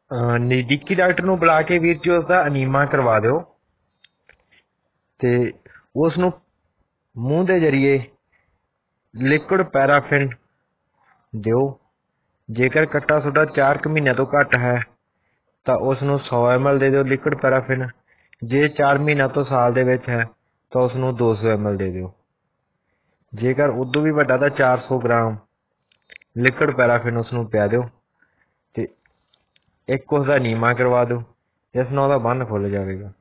ਨਜ਼ਦੀਕੀ ਡਾਕਟਰ ਨੂੰ ਬੁਲਾ ਕੇ ਵੀਰ ਜੀ ਉਸਦਾ ਅਨੀਮਾ ਕਰਵਾ ਦਿਓ ਤੇ ਉਸ ਨੂੰ ਮੂੰਹ ਦੇ ਜ਼ਰੀਏ ਲਿਕੁਇਡ ਪੈਰਾਫਿਨ ਦਿਓ। ਜੇਕਰ ਕੱਟਾ ਤੁਹਾਡਾ 4 ਕੁ ਮਹੀਨਿਆਂ ਤੋਂ ਘੱਟ ਹੈ ਤਾਂ ਉਸ ਨੂੰ 100 ml ਦੇ ਦਿਓ ਲਿਕੁਇਡ ਪੈਰਾਫਿਨ। ਜੇ 4 ਮਹੀਨਿਆਂ ਤੋਂ ਸਾਲ ਦੇ ਵਿੱਚ ਹੈ ਤਾਂ ਉਸ ਨੂੰ 200 ml ਦੇ ਦਿਓ। ਜੇਕਰ ਉਦੋਂ ਵੀ ਵੱਡਾ ਤਾਂ 400 ਗ੍ਰਾਮ ਲਿਕੁਇਡ ਪੈਰਾਫਿਨ ਉਸ ਨੂੰ ਪਿਆ ਦਿਓ ਤੇ ਇੱਕ ਉਸਦਾ ਅਨੀਮਾ ਕਰਵਾ ਦਿਓ, ਜਿਸ ਨਾਲ ਉਹਦਾ ਬੰਨ ਖੁੱਲ੍ਹ ਜਾਵੇਗਾ।